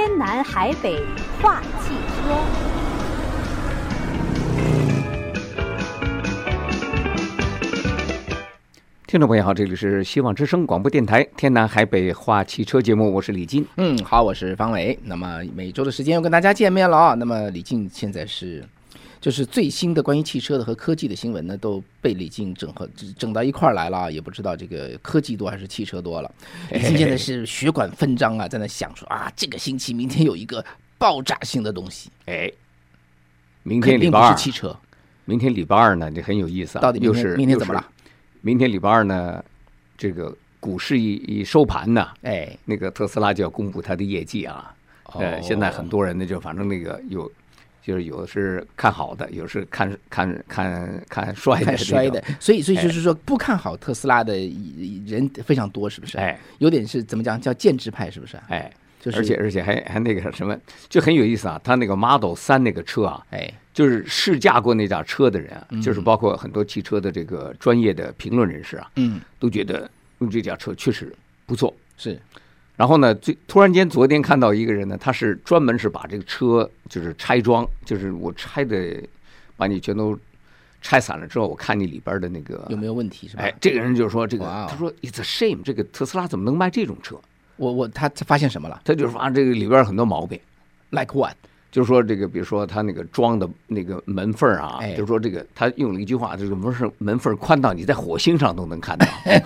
天南海北话汽车。 听众朋友好，这里是希望之声广播电台天南海北话汽车节目，我是李进。 好，我是方伟。那么每周的时间又跟大家见面了啊。那么李进现在就是最新的关于汽车的和科技的新闻呢，都被李进整到一块儿来了，也不知道这个科技多还是汽车多了。李进现在是血管纷张啊，在那想说啊，这个星期明天有一个爆炸性的东西。 明天礼拜二， 肯定不是汽车。 明天礼拜二呢，这很有意思啊。 到底明天怎么了？ 明天礼拜二呢，这个股市一收盘呢，那个特斯拉就要公布它的业绩啊。现在很多人呢，就反正那个就是有的是看好的，有的是看衰的， 所以就是说不看好特斯拉的人非常多，是不是？有点是怎么讲，叫建制派，是不是？就是而且还那个什么，就很有意思啊。他那个 Model 3那个车啊，就是试驾过那架车的人啊，就是包括很多汽车的这个专业的评论人士啊，都觉得用这架车确实不错。 是， 然后呢，突然间昨天看到一个人呢，他是专门是把这个车就是拆装，就是我拆的，把你全都拆散了之后，我看你里边的那个有没有问题，是吧？ 这个人就说这个，他说 It's a shame， 这个特斯拉怎么能卖这种车？ 他发现什么了？ 他就是发现这个里边很多毛病 ，like what？ 就是说这个，比如说他那个装的那个门缝啊，就是说这个他用了一句话，这个门缝宽到你在火星上都能看到。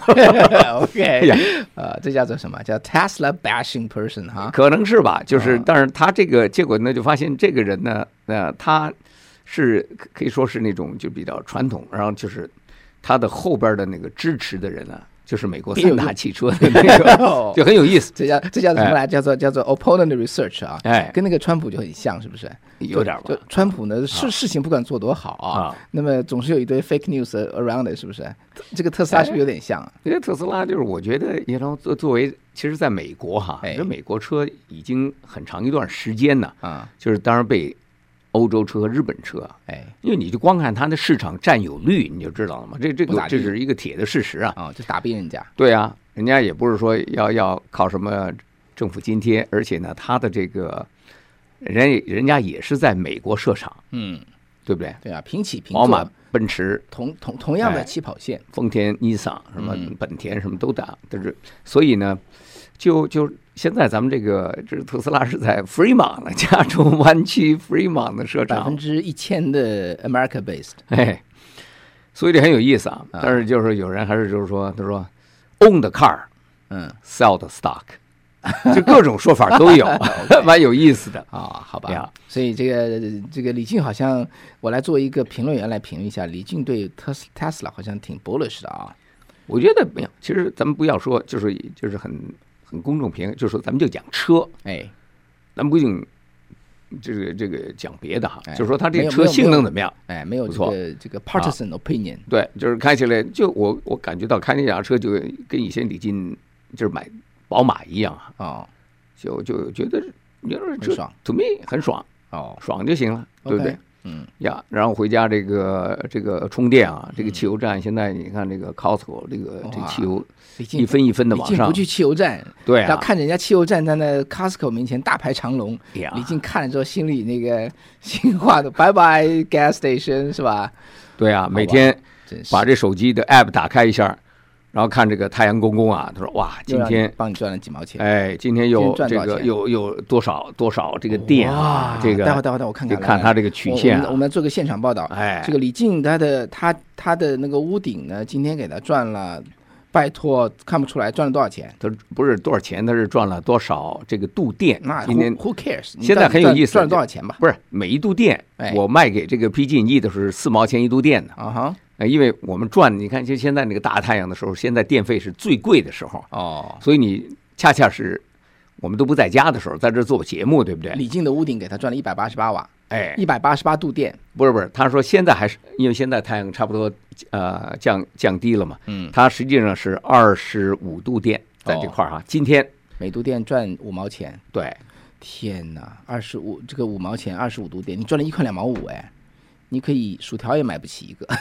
OK， 这叫做什么？叫 Tesla bashing person 哈？ 可能是吧，就是，但是他这个结果呢，就发现这个人呢，他是可以说是那种就比较传统，然后就是他的后边的那个支持的人呢。就是美国3大汽车的那个，就很有意思。 这叫什么来？叫做 opponent research 啊。跟那个川普就很像，是不是？ 有点吧。 就川普呢，事情不管做多好啊，那么总是有一堆 fake news around it， 是不是？这个特斯拉是不是有点像？ 这个特斯拉就是我觉得，作为其实在美国哈，这美国车已经很长一段时间呢，就是当然被欧洲车和日本车，因为你就光看它的市场占有率，你就知道了嘛。这是一个铁的事实啊。 就打逼人家。 对啊，人家也不是说要靠什么政府津贴，而且呢，它的这个人家也是在美国设厂，对不对？ 对啊，平起平坐。 宝马、奔驰同样的起跑线， 丰田、尼桑什么本田什么都打，但是所以呢，就现在咱们这特斯拉是在 Fremont 的加州湾区 Fremont 的设厂 ，1000%的 America based， 所以这很有意思啊。但是就是有人还是就是说，他说 own the car，sell the stock， 就各种说法都有，蛮有意思的啊。好吧，所以这个李进好像，我来做一个评论员来评论一下，李进对 Tesla 好像挺 bullish 的啊。 我觉得没有，其实咱们不要说，就是很公众评，就是说咱们就讲车，咱不仅这个讲别的哈，就是说它这个车性能怎么样？ 没有这个 partisan opinion， 对，就是开起来就我感觉到开那辆车就跟以前李进就是买宝马一样啊，就觉得很爽 ，to me 很爽爽就行了，对不对？然后回家这个充电啊，这个汽油站现在你看这个 Costco 这汽油一分一分的往上， 不去汽油站， 对啊， 要看人家汽油站在那 Costco 面前大排长龙，李进看了之后心里那个心话的拜拜 gas station 是吧？ 对啊，每天把这手机的 app 打开一下。然后看这个太阳公公啊，他说哇，今天帮你赚了几毛钱， 今天又这个有多少这个店啊，这个待会我看他这个曲线， 我们做个现场报道，这个李进他的那个屋顶呢，今天给他赚了，拜托看不出来赚了多少钱？ 他不是多少钱，他是赚了多少这个度电？ 那今天 who cares？ 现在很有意思， 赚了多少钱吧？ 不是每一度电，我卖给这个 PG&E 的是4毛钱一度电的因为我们赚，你看就现在那个大太阳的时候，现在电费是最贵的时候所以你恰恰是我们都不在家的时候，在这做节目，对不对？ 李进的屋顶给他赚了188瓦，188度电， 不是，他说现在还是因为现在太阳差不多降低了嘛，它实际上是25度电在这块今天每度电赚5毛钱， 对， 天哪，25这个5毛钱25度电，你赚了1块2毛5你可以薯条也买不起一个。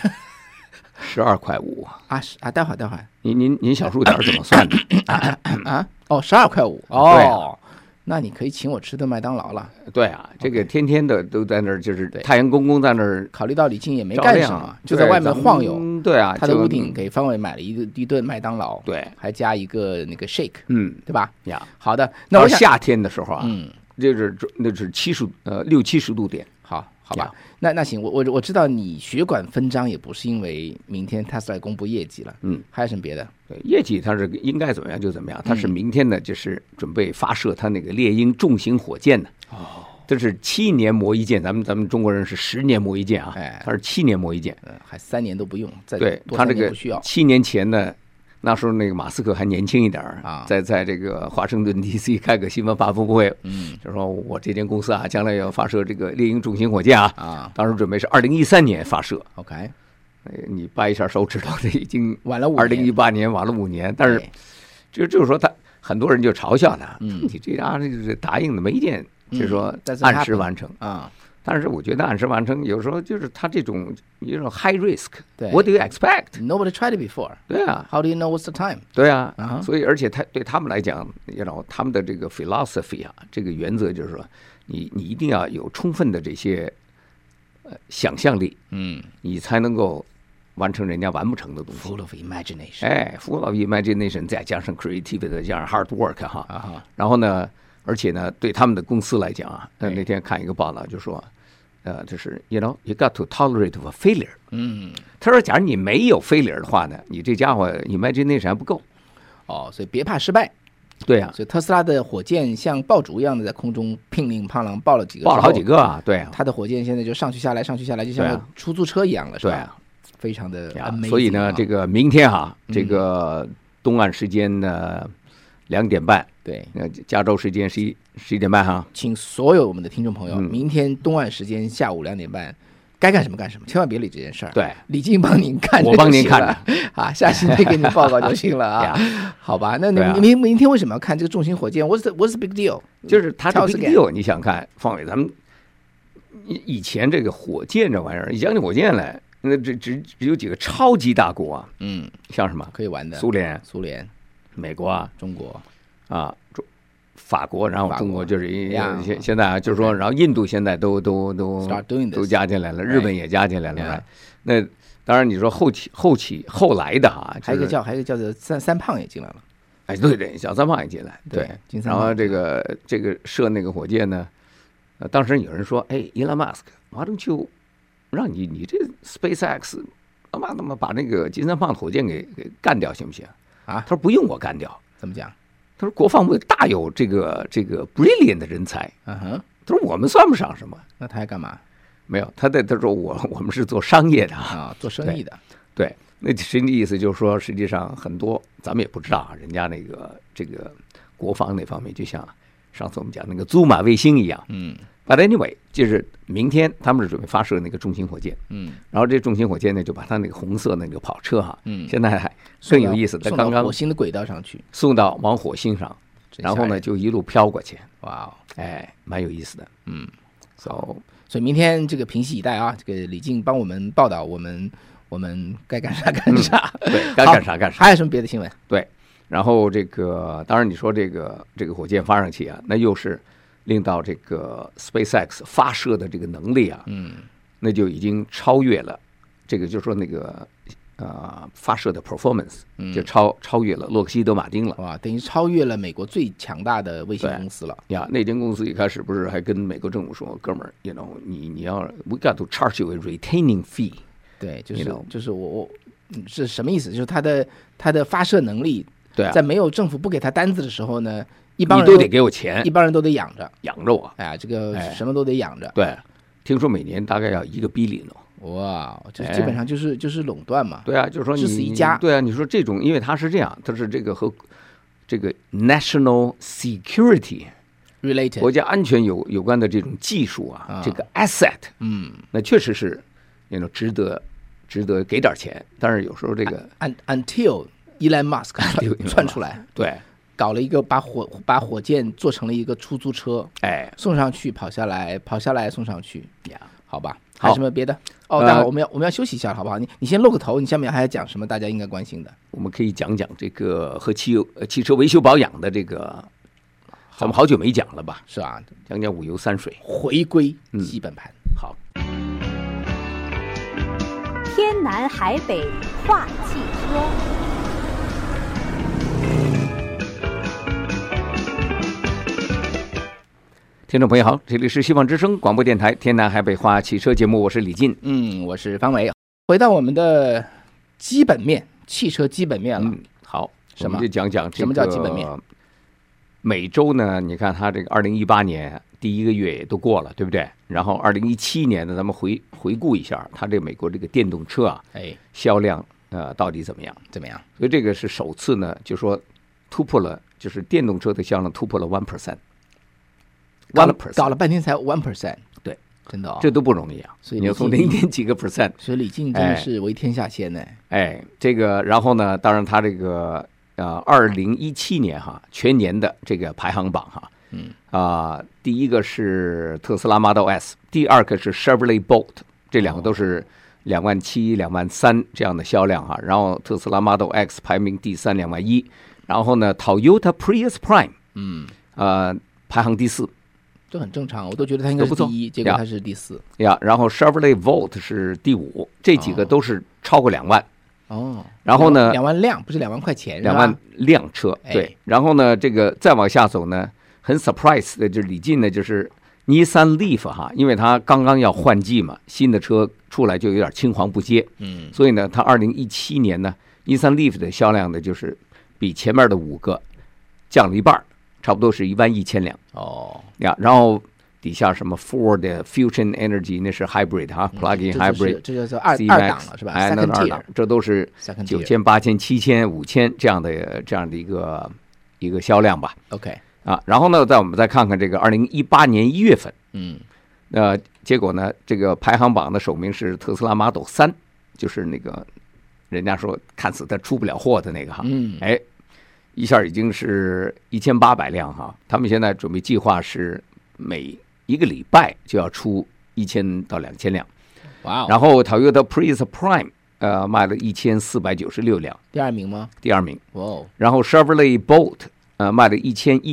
12块5 待会儿， 您小数点怎么算的 12块5 那你可以请我吃顿麦当劳了。 对啊，这个天天的都在那儿，就是太阳公公在那儿。 考虑到李靖也没干什么，就在外面晃悠。 对啊， 他的屋顶给方伟买了一顿麦当劳， 对， 还加一个那个 shake， 对吧？ 呀， 好的。那我夏天的时候啊，那是60-70度点。 好吧，那行，我知道你血管分张也不是因为明天 Tesla 公布业绩了，还有什么别的？ 对，业绩它是应该怎么样就怎么样，它是明天呢就是准备发射它那个猎鹰重型火箭呢。这是7年磨一剑，咱们中国人是10年磨一剑啊，它是7年磨一剑， 还3年都不用， 对，它这个7年前呢。那时候那个马斯克还年轻一点啊，在这个华盛顿 DC 开个新闻发布会，就说我这间公司啊，将来要发射这个猎鹰重型火箭啊，当时准备是2013年发射。 OK， 你掰一下手指头，这已经晚了5年 ，2018年晚了5年，但是就是说很多人就嘲笑他，你这家这答应的没一件，就是说按时完成啊。但是我觉得按时完成，有时候就是他这种一种 high risk。What do you expect? Nobody tried it before. 对啊 ，How do you know what's the time? 对啊，所以而且对他们来讲，他们的这个 philosophy 啊，这个原则就是说，你一定要有充分的这些想象力，你才能够完成人家完不成的东西。 Full of imagination. Full of imagination， 再加上 creativity， 再加上 hard work 哈。然后呢？而且呢，对他们的公司来讲啊，那天看一个报道就说，就是 you got to tolerate a failure。他说，假如你没有 failure 的话呢，你这家伙 imagination 还不够。 所以别怕失败。 对啊， 所以特斯拉的火箭像爆竹一样的在空中乒铃乓啷爆了好几个啊，对啊。 他的火箭现在就上去下来，就像出租车一样了，是吧？对啊，非常的 amazing。 所以呢，这个明天这个东岸时间呢2点半。 对， 加州时间11点半哈， 请所有我们的听众朋友，明天东岸时间下午2点半，该干什么干什么，千万别理这件事儿。 对， 李靖帮您看， 我帮您看啊，下星期给你报告就行了啊。好吧，那你明天为什么要看这个重型火箭 ？What's the big deal？ 就是它的 big deal， 你想看，方伟，咱们以前这个火箭这玩意儿，一讲起火箭来，那只有几个超级大国啊，像什么可以玩的， 苏联、美国啊、 中国。 法国，然后中国就是现在就是说，然后印度现在都加进来了，日本也加进来了。那当然你说后来的还有一个叫做三胖也进来了。 哎，对，小三胖也进来。对，然后这个射那个火箭呢，当时有人说，哎 ，Elon Musk，why don't you让你这 SpaceX 他妈把那个金三胖的火箭给干掉行不行啊？他说不用我干掉， 怎么讲？ 他说国防部大有这个 brilliant 的人才，他说我们算不上什么， 那他还干嘛？ 没有，他说我们是做商业的做生意的， 对，那实际意思就是说，实际上很多咱们也不知道人家那个这个国防那方面，就像上次我们讲那个祖玛卫星一样，But anyway， 就是明天他们是准备发射那个重型火箭，然后这重型火箭呢就把它那个红色那个跑车现在还更有意思，它刚刚火星的轨道上去， 送到往火星上，然后呢就一路飘过去， 哇， 哎，蛮有意思的， 所以明天这个平息以待啊，这个李靖帮我们报道，我们该干啥干啥， 对，该干啥干啥。 还有什么别的新闻？ 对，然后这个当然你说这个火箭发上去啊，那又是令到这个 SpaceX 发射的这个能力啊，那就已经超越了这个，就是说那个发射的 performance 就超越了洛克希德马丁了， 哇，等于超越了美国最强大的卫星公司了呀。那间公司一开始不是还跟美国政府说，哥们儿 ，you know， 你要 we got to charge you a retaining fee。 对，就是我是什么意思？就是它的发射能力， 对， 在没有政府不给他单子的时候呢，一帮人都得给我钱， 一帮人都得养着我， 哎，这个什么都得养着。 对，听说每年大概要1个 billion 呢。 哇，这基本上就是垄断嘛。 对啊，就是说只死一家。 对啊，你说这种，因为它是这样，它是这个和这个 national security related 国家安全有关的这种技术啊，这个 asset，那确实是值得给点钱。但是有时候这个 until Elon Musk 窜出来， 对， 搞了一个把火箭做成了一个出租车， 哎， 送上去跑下来送上去，好吧。 还有什么别的？待会儿我们要休息一下，好不好？你先露个头，你下面还要讲什么？大家应该关心的。 我们可以讲这个和汽车维修保养的这个咱们好久没讲了吧？ 是啊， 讲讲五油三水， 回归基本盘。 好， 天南海北话汽车。 听众朋友好，这里是希望之声广播电台天南海北话汽车节目，我是李进， 我是方伟。回到我们的基本面，汽车基本面了。 好， 什么我们就讲讲这个什么叫基本面？ 每周呢，你看它这个2018年第一个月也都过了，对不对？然后2017年呢，咱们回顾一下，它这美国这个电动车啊，销量到底怎么样？所以这个是首次呢，就说突破了，就是电动车的销量突破了 1%。 搞了半天才 1%， 对， 真的这都不容易啊！ 所以你要从0点几个%， 所以李进真的是为天下先呢。 这个，然后呢，当然它这个2017年全年的这个排行榜第一个是特斯拉 Model S， 第二个是 Chevrolet Bolt， 这两个都是27000、23000这样的销量然后特斯拉 Model X 排名第3 21000，然后呢 Toyota Prius Prime，排行第4。 这很正常，我都觉得它应该是第一，结果它是第4。 然后 Chevrolet Volt 是第5，这几个都是超过2万。然后呢 ，2万辆不是2万块钱 ，2万辆车，对。然后呢，这个再往下走呢，很 surprise 的就是李进呢，就是尼桑 Leaf 因为它刚刚要换季嘛，新的车出来就有点青黄不接，所以呢，它2017年呢，尼桑 Leaf 的销量呢，就是比前面的5个降了一半。差不多是11000辆然后底下什么 Ford Fusion Energy 那是 Hybrid Plug-in Hybrid， 这就是二档了是吧？ 那2档，这都是9000、8000、7000、5000这样的一个销量吧。 OK 然后呢，我们再看看这个2018年1月份，结果呢，这个排行榜的首名是特斯拉 Model 3，就是那个人家说看死它出不了货的那个一下已经是1800辆他们现在准备计划是每一个礼拜就要出1000到2000辆。 哇！ 然后 Toyota Prius Prime 卖了1496辆， 第2名吗？ 第2名。 哇！ 然后 Chevrolet Bolt 卖了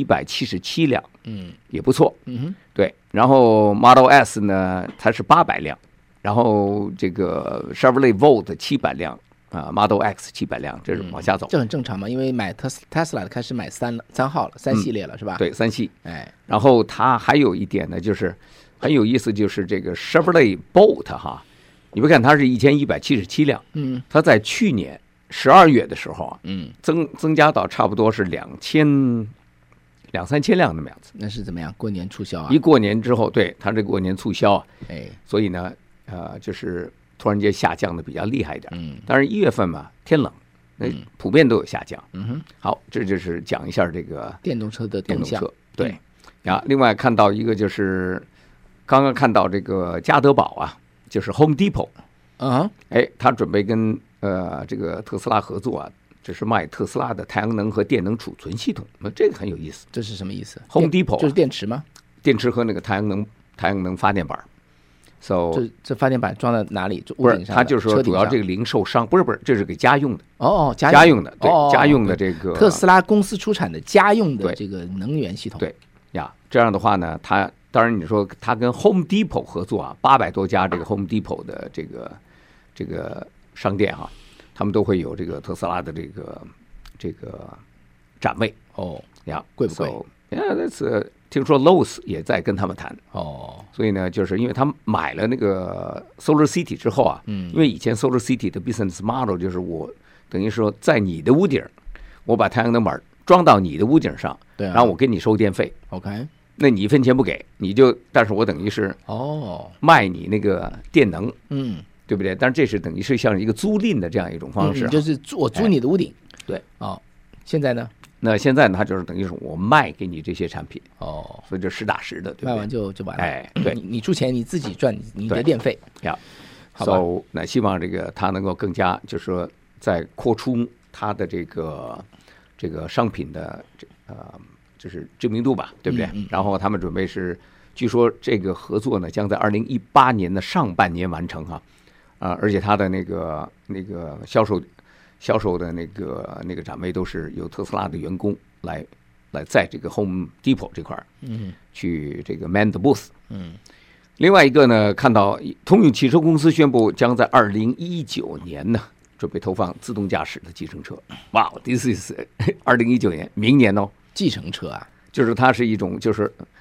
1177辆，也不错。对。然后 Model S 呢，它是800辆，然后这个 Chevrolet Volt 700辆。Model X 700辆，这是往下走， 这很正常嘛，因为买Tesla 开始买3号了，3系列了是吧？ 对，3系。然后它还有一点呢，就是很有意思，就是这个 Chevrolet Bolt 你别看它是1177辆，它在去年12月的时候增加到差不多是23000辆那么样子。 那是怎么样？过年促销一过年之后，对，它这过年促销所以呢，就是突然间下降的比较厉害一点，但是1月份嘛，天冷，那普遍都有下降。好，这就是讲一下这个电动车的动向。 对，另外看到一个就是刚刚看到这个家得宝就是 Home Depot，他准备跟这个特斯拉合作这是卖特斯拉的太阳能和电能储存系统，这个很有意思。 这是什么意思 ？Home Depot 就是电池吗？ 电池和那个太阳能发电板。 这发电板装在哪里？ 不是，他就是说主要这个零售商不是，这是给家用的。 家用的，对，家用的这个特斯拉公司出产的家用的这个能源系统。 对这样的话呢，他当然你说他跟 Home Depot 合作800多家这个 Home Depot 的这个商店他们都会有这个特斯拉的这个展位。 贵不贵？ 听说 Lowe's 也在跟他们谈所以呢，就是因为他们买了那个 Solar City 之后因为以前 Solar City 的 business model 就是我等于说在你的屋顶，我把太阳能板装到你的屋顶上，然后我给你收电费。 OK， 那你1分钱不给，但是我等于是卖你那个电能，对不对？但是这是等于是像一个租赁的这样一种方式， 就是我租你的屋顶。 对， 现在呢？ 那现在呢，它就是等于是我卖给你这些产品所以就实打实的，对不对？ 卖完就完了。 对， 你出钱你自己赚你的电费好吧。那希望这个它能够更加就是说在扩充它的这个商品的就是知名度吧，对不对？然后他们准备是，据说这个合作呢将在2018年的上半年完成而且它的那个销售的那个展位都是由特斯拉的员工来来在这个 Home Depot 这块儿，去这个 man the booth。另外一个呢，看到通用汽车公司宣布将在2019年呢准备投放自动驾驶的计程车。哇 ，this is 2019年，明年哦。 计程车啊， 就是它是一种就是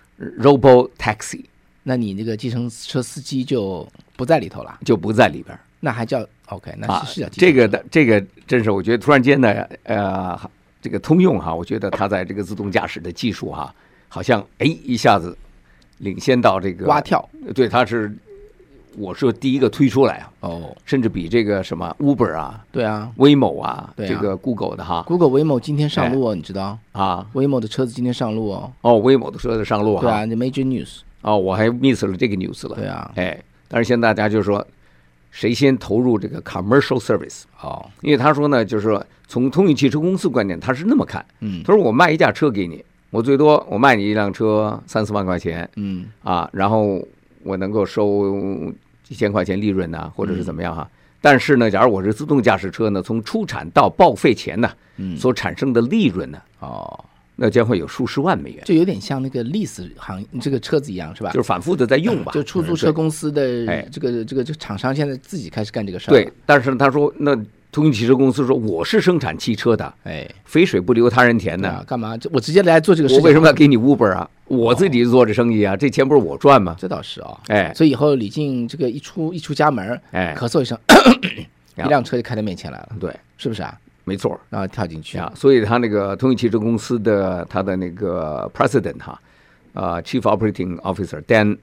robo taxi。 那你那个计程车司机就不在里头了， 就不在里边。 那还叫 OK？ 那是叫计程车。 这个真是我觉得突然间呢，这个通用哈，我觉得它在这个自动驾驶的技术哈，好像一下子领先到这个蛙跳。 对，它是我是第一个推出来甚至比这个什么 Uber 啊， 对啊 ，Waymo 啊，这个 Google 的哈 ，Google Waymo 今天上路你知道啊 ？Waymo 的车子今天上路 Waymo 的车子上路对啊，这 Major News 我还 miss 了这个 news 了， 对啊， 但是现在大家就说谁先投入这个 commercial service 因为他说呢，就是说从通用汽车公司观点，他是那么看，他说我卖一架车给你，我最多我卖你一辆车3-4万块钱，然后我能够收几千块钱利润呢，或者是怎么样哈？但是呢，假如我是自动驾驶车呢，从出产到报废前呢，所产生的利润呢，那将会有数十万美元， 就有点像那个lease行这个车子一样，是吧？ 就是反复的在用吧。 就出租车公司的这个厂商现在自己开始干这个事儿。 对，但是他说那。通用汽车公司说：“我是生产汽车的，肥水不流他人田呢。 干嘛？我直接来做这个事情。 我为什么要给你 Uber 啊？我自己做这生意啊，这钱不是我赚吗？ 这倒是所以以后李静这个一出家门，咳嗽一声，一辆车就开到面前来了。 对， 是不是啊？ 没错， 然后跳进去所以他那个通用汽车公司的他的那个 President Chief Operating Officer Dan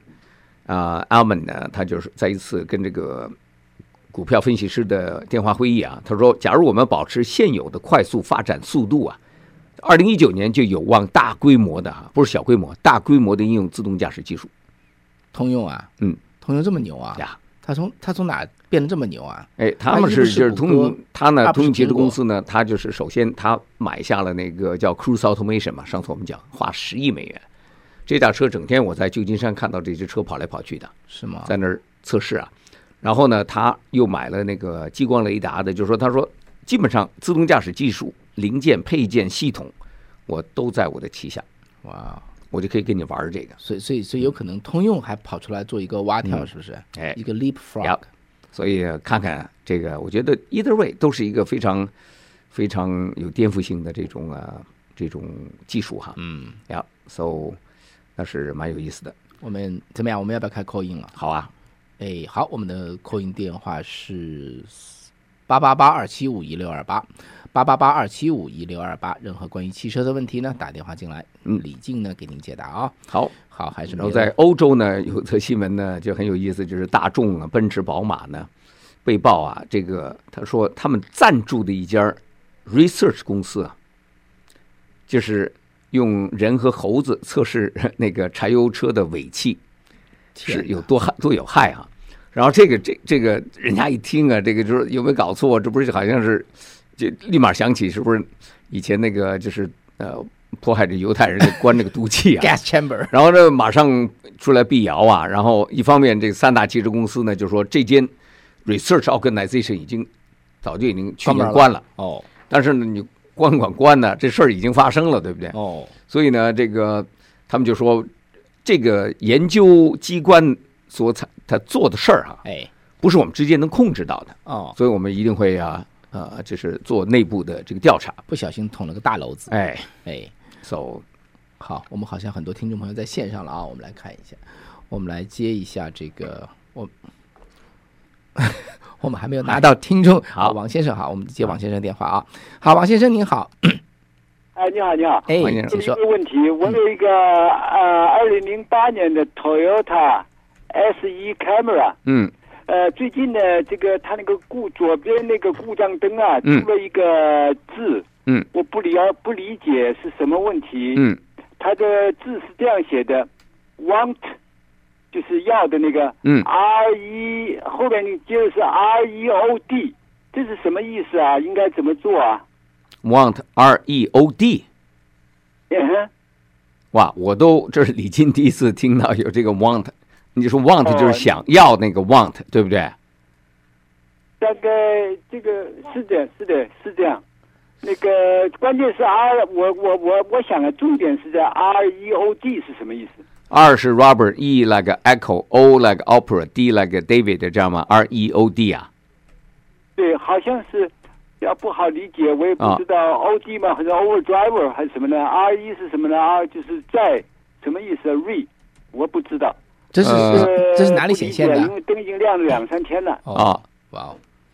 Alman 呢，他就是在一次跟这个。股票分析师的电话会议他说，假如我们保持现有的快速发展速度2019年就有望大规模的不是小规模，大规模的应用自动驾驶技术。 通用通用这么牛他从哪变得这么牛他们就是通用，通用汽车公司呢，他就是首先他买下了那个叫 Cruise Automation 嘛，上次我们讲花10亿美元，这架车整天我在旧金山看到这只车跑来跑去的， 是吗？ 在那儿测试然后呢，他又买了那个激光雷达的，就是说，他说基本上自动驾驶技术、零件、配件、系统，我都在我的旗下。 哇， 我就可以跟你玩这个。 所以有可能通用还跑出来做一个蛙跳，是不是？一个 leapfrog。 所以看看这个，我觉得 either way 都是一个非常非常有颠覆性的这种技术so 那是蛮有意思的。 我们怎么样？我们要不要开 call in 了？ 好啊。 好，我们的 call in 电话是888-275-1628，888-275-1628。任何关于汽车的问题呢，打电话进来，李静呢给您解答好，还是。 然后在欧洲呢，有则新闻呢就很有意思，就是大众奔驰、宝马呢被曝这个他说他们赞助的一家 research 公司就是用人和猴子测试那个柴油车的尾气。是有多有害然后这个人家一听这个就是有没有搞错？这不是好像是就立马想起是不是以前那个就是迫害着犹太人关那个毒气 gas chamber， 然后呢马上出来辟谣然后一方面这3大汽车公司呢就说这间 research organization 早就已经去年关了但是呢你关呢这事儿已经发生了，对不对？所以呢这个他们就说。这个研究机关他做的事儿不是我们直接能控制到的所以我们一定会就是做内部的这个调查， 不小心捅了个大篓子。 so 好，我们好像很多听众朋友在线上了我们来看一下，我们来接一下这个我们还没有拿到听众。好，王先生好，我们接王先生电话好，王先生您好。 你好，你好。 请说。 一个问题，我有一个2008年的 Toyota SE Camera。最近呢，这个它那个左边那个故障灯出了一个字。我不理解是什么问题。它的字是这样写的 ，want 就是要的那个，RE 后面你接的是 REOD， 这是什么意思应该怎么做 ？Want REOD， 哇！这是李金第一次听到有这个 want， 你说 want 就是想要那个 want， 对不对？ 大概这个是的，是这样。 那个关键是 我想的重点是在 REOD 是什么意思 ？R 是 Robert，E like Echo，O like Opera，D like David， 这样吗 ？REOD 啊？ 对，好像是要不好理解，我也不知道 OD 嘛，还是 Overdriver 还是什么呢 ？RE 是什么呢 ？R 就是在什么意思 ？Re 我不知道。 这是哪里显现的？ 因为灯已经亮了2-3天了。 哦， 哇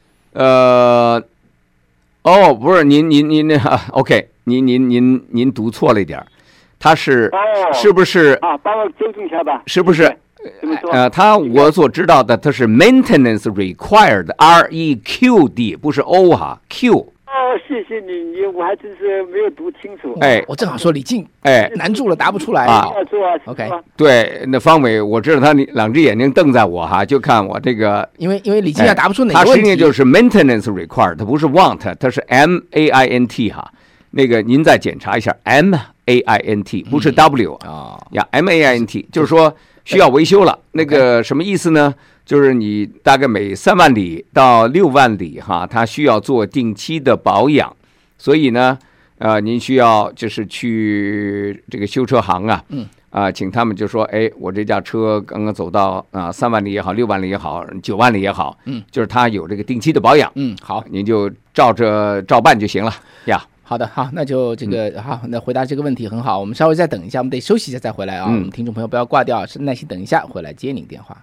哦，不是您那OK， 您读错了一点，他是是不是啊？帮我纠正一下吧。 是不是？我所知道的，它是 maintenance required REQD， 不是 O 哈 Q。 哦，谢谢你，我还真是没有读清楚。 我正好说李静，难住了，答不出来啊。 OK， 对，那方伟，我知道他两只眼睛瞪在我哈，就看我这个， 因为李静答不出哪个问题， 他实际上就是 maintenance required， 它不是 want， 它是 MAINT 哈。那个您再检查一下 MAINT， 不是 W 呀 MAINT， 就是说需要维修了。那个什么意思呢？就是你大概每3万里到6万里哈，它需要做定期的保养，所以呢，您需要就是去这个修车行啊，请他们就说，我这架车刚刚走到3万里也好，6万里也好，9万里也好，就是它有这个定期的保养， 好， 您就照办就行了呀。 好的，好，那就这个好，那回答这个问题很好，我们稍微再等一下，我们得休息一下再回来啊。我们听众朋友不要挂掉，耐心等一下，回来接您电话。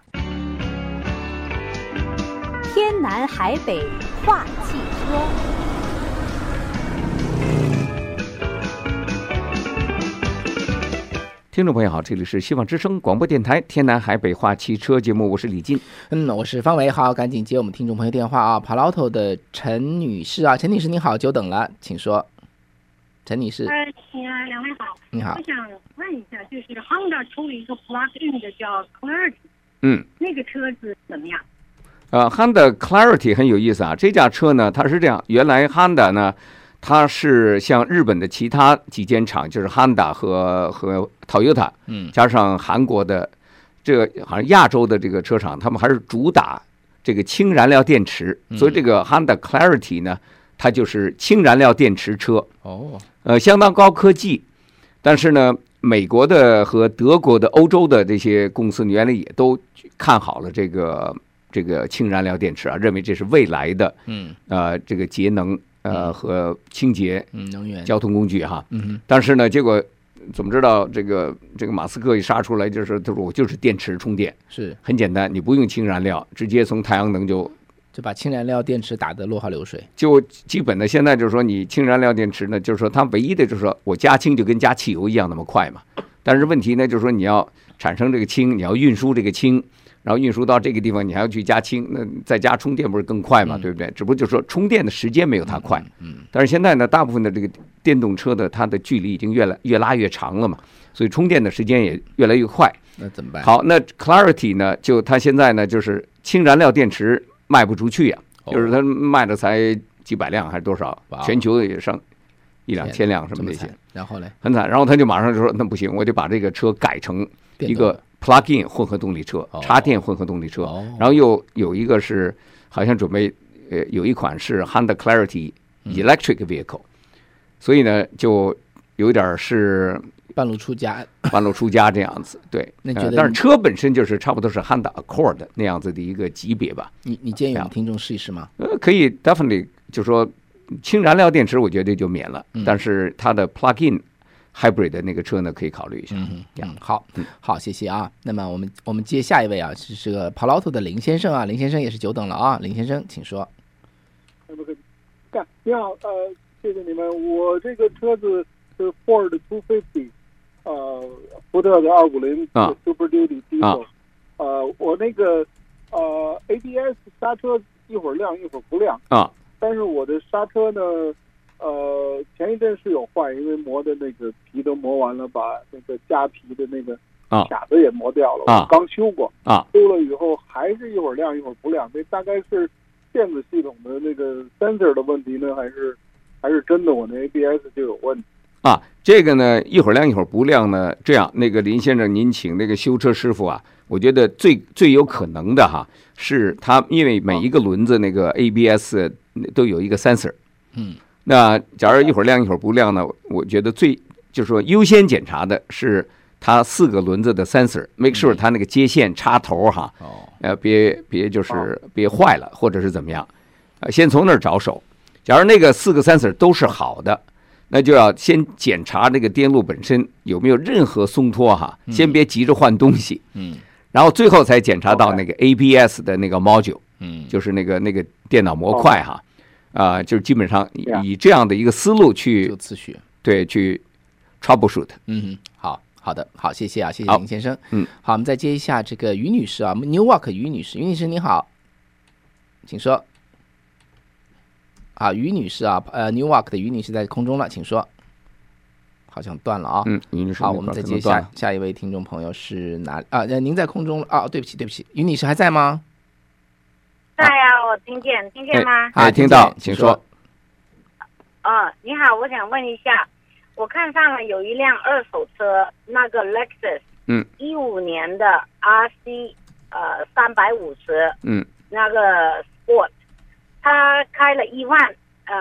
天南海北话汽车。 听众朋友好，这里是希望之声广播电台天南海北话汽车节目，我是李进。 我是方伟。好，赶紧接我们听众朋友电话啊。跑劳头的陈女士啊，陈女士您好，久等了，请说。陈女士。 两位好。 你好。 我想问一下，就是 Honda 出了一个 plug-in 的叫 Clarity， 那个车子怎么样 ？Honda Clarity 很有意思啊，这架车呢，它是这样，原来 Honda 呢，它是像日本的其他几间厂，就是 Honda 和 Toyota， 加上韩国的这个好像亚洲的这个车厂，他们还是主打这个氢燃料电池，所以这个 Honda Clarity 呢，它就是氢燃料电池车。相当高科技，但是呢，美国的和德国的、欧洲的这些公司原来也都看好了这个氢燃料电池啊，认为这是未来的这个节能和清洁能源交通工具哈。但是呢，结果怎么知道这个马斯克一杀出来，就是他说我就是电池充电， 是很简单，你不用氢燃料，直接从太阳能就把氢燃料电池打得落花流水。 就基本的现在就是说，你氢燃料电池呢，就是说它唯一的就是说我加氢就跟加汽油一样那么快嘛。但是问题呢，就是说你要产生这个氢，你要运输这个氢，然后运输到这个地方，你还要去加氢，那在家充电不是更快嘛，对不对？只不过就是说充电的时间没有它快。但是现在呢，大部分的这个电动车的它的距离已经越拉越长了嘛，所以充电的时间也越来越快。 那怎么办？ 好，那 Clarity 呢，就它现在呢就是氢燃料电池卖不出去呀，就是它卖的才几百辆还是多少，全球也上1-2千辆什么那些， 然后呢很惨，然后他就马上就说那不行，我得把这个车改成一个 plug-in 混合动力车，插电混合动力车，然后又有一个是好像准备有一款是 Honda Clarity Electric Vehicle，所以呢就有点是半路出家这样子，对。但是车本身就是差不多是 Honda Accord 那样子的一个级别吧。 你建议我们听众试一试吗？ 可以 definitely 就说氢燃料电池我觉得就免了，但是它的 plug-in hybrid 的那个车呢可以考虑一下。 好，谢谢啊。那么我们接下一位啊，是这个跑劳头的林先生啊，林先生也是久等了啊，林先生请说。 你好，谢谢你们，我这个车子是 Ford 250。福特的250 Super Duty Diesel，我那个ABS 刹车一会儿亮一会儿不亮但是我的刹车呢，前一阵是有坏，因为磨的那个皮都磨完了，把那个夹皮的那个卡子也磨掉了，我刚修过修了以后还是一会儿亮一会儿不亮，这大概是电子系统的那个 sensor 的问题呢，还是真的我那 ABS 就有问题？ 这个呢，一会儿亮一会儿不亮呢。这样，那个林先生，您请那个修车师傅啊，我觉得最有可能的哈，是他因为每一个轮子那个 ABS 都有一个 sensor， 那假如一会儿亮一会儿不亮呢？我觉得就是说优先检查的是它4个轮子的 sensor，make sure 它那个接线插头哈，别就是别坏了或者是怎么样，先从那儿着手。假如那个4个 sensor 都是好的，那就要先检查这个电路本身有没有任何松脱哈，先别急着换东西，然后最后才检查到那个 ABS 的那个 module，就是那个电脑模块哈，就是基本上以这样的一个思路去次序， 对，去 troubleshoot。 好的，谢谢啊，谢谢林先生。好，我们再接一下这个于女士啊 ，Newark 于女士你好，请说。啊，于女士啊，Newark 的于女士在空中了，请说。好像断了啊。 于女士。 好，我们再接下一位听众朋友是哪里啊？您在空中了啊？对不起，于女士还在吗？ 在呀，我听见吗？ 听到，请说。 你好，我想问一下，我看上了有一辆二手车，那个 Lexus， 15年的 RC 350，那个 Sport。他开了18000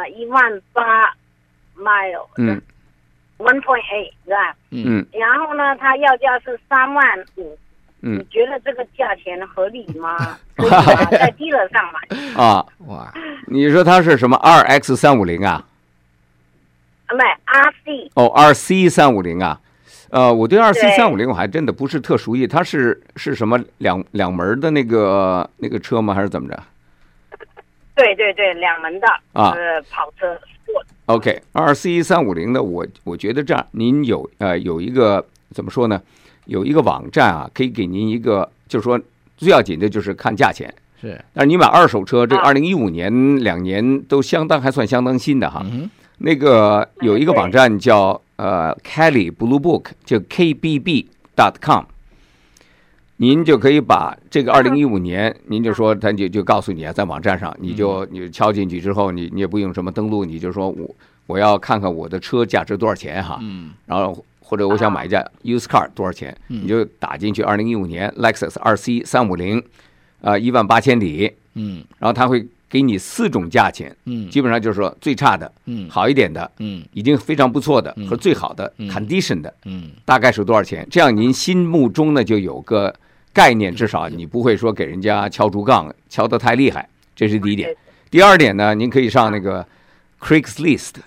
mile，1.8，是吧？然后呢，他要价是35000，你觉得这个价钱合理吗？可以吗？在dealer上买啊？哇，你说他是什么2X350啊？ 没 RC RC 350啊？我对 RC350我还真的不是特熟悉，它是什么两门的那个车吗？还是怎么着？ 对，2门的跑车 OK，RC 350呢，我觉得这样，您有一个怎么说呢？有一个网站啊，可以给您一个，就是说最要紧的就是看价钱。 是， 但是你买二手车，这个2015年2年都还算相当新的哈。那个有一个网站叫Kelley Blue Book， 就 KBB.com。您就可以把这个2015年，您就说他就告诉你啊，在网站上，你敲进去之后，你也不用什么登录，你就说我要看看我的车价值多少钱哈，然后或者我想买一架 used car 多少钱，你就打进去2015年 Lexus RC 350，18000里，然后他会给你4种价钱，基本上就是说最差的，好一点的，已经非常不错的和最好的 condition 的，大概是多少钱？这样您心目中呢就有个概念，至少你不会说给人家敲竹杠敲得太厉害，这是第一点。第二点呢，您可以上那个 Craigslist.net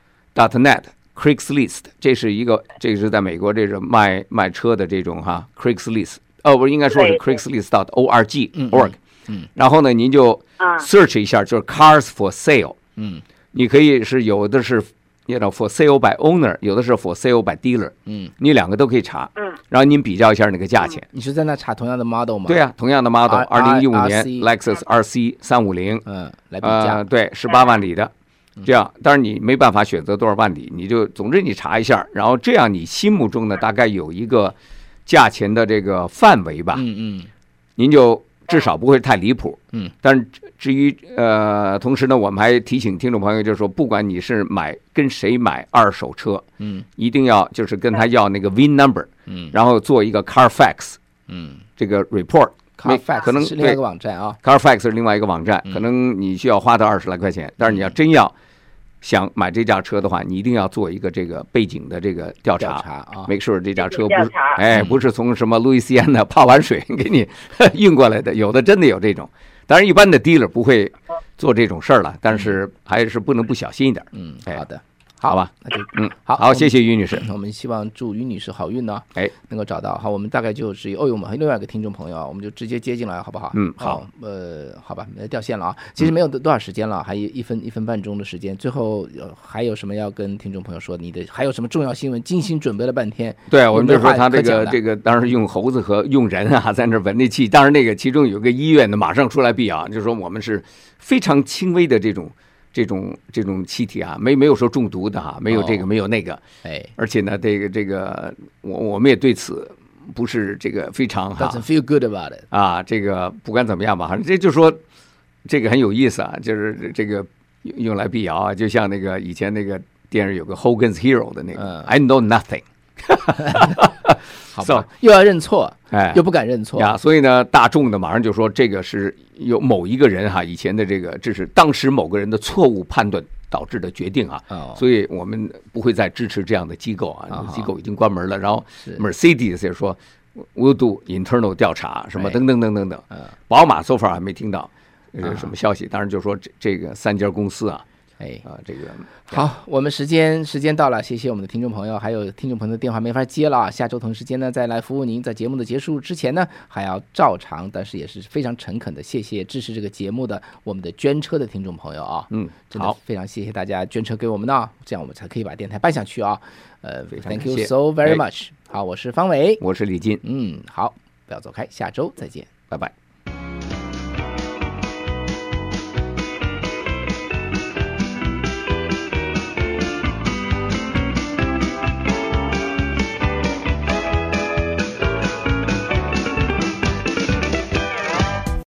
Craigslist， 这是在美国这种卖车的这种哈 Craigslist， 不是应该说是 Craigslist.org，然后呢您就 search 一下，就是 cars for sale，你可以是有的是for sale by owner， 有的是 for sale by dealer， 你两个都可以查，然后您比较一下那个价钱。 你是在那查同样的 model 吗？ 对啊，同样的 model， 2015年 Lexus RC 350， 来比价， 对，18万里的，这样，当然你没办法选择多少万里，总之你查一下，然后这样你心目中呢大概有一个价钱的这个范围吧，您就至少不会太离谱，但是至于同时呢，我们还提醒听众朋友，就是说，不管你是跟谁买二手车，一定要就是跟他要那个 VIN number，然后做一个 Carfax，这个 report。Carfax 可能是另外一个网站啊 ，Carfax 是另外一个网站，可能你需要花到20来块钱，但是你要真要想买这架车的话，你一定要做一个这个背景的这个调查啊 ，make sure 这架车不是从什么路易斯安那泡完水给你运过来的，有的真的有这种，当然一般的 dealer 不会做这种事儿了，但是还是不能不小心一点。 好的。 好吧， 那就好，谢谢于女士。 我们希望祝于女士好运呢，能够找到。好，我们大概就是我们另外一个听众朋友啊，我们就直接接进来，好不好？ 好。 好吧，掉线了啊。其实没有多少时间了，还有一分半钟的时间。最后还有什么要跟听众朋友说？还有什么重要新闻？精心准备了半天。 对，我们就说他这个，当然用猴子和用人啊，在那闻那气。当然那个其中有个医院的马上出来辟谣，就是说我们是非常轻微的这种气体啊，没有说中毒的哈，没有这个没有那个，而且呢，这个我们也对此不是这个非常哈 ，doesn't feel good about it 啊，这个不管怎么样吧，反正这就说这个很有意思啊，就是这个用来辟谣啊，就像那个以前那个电视有个 Hogan's Hero 的那个，I know nothing 。 好吧，又要认错，又不敢认错呀，所以呢，大众的马上就说这个是有某一个人哈，以前的这是当时某个人的错误判断导致的决定啊，所以我们不会再支持这样的机构啊，机构已经关门了。然后 Mercedes 也说 we'll do internal 调查什么等等等等等。宝马 so far 还没听到什么消息，当然就说这个3家公司啊。这个好，我们时间到了，谢谢我们的听众朋友，还有听众朋友的电话没法接了啊，下周同时间呢再来服务您。在节目的结束之前呢，还要照常，但是也是非常诚恳的谢谢支持这个节目的我们的捐车的听众朋友啊，真的非常谢谢大家捐车给我们呢，这样我们才可以把电台办下去啊。Thank you so very much。好，我是方伟， 我是李金， 好，不要走开，下周再见， 拜拜。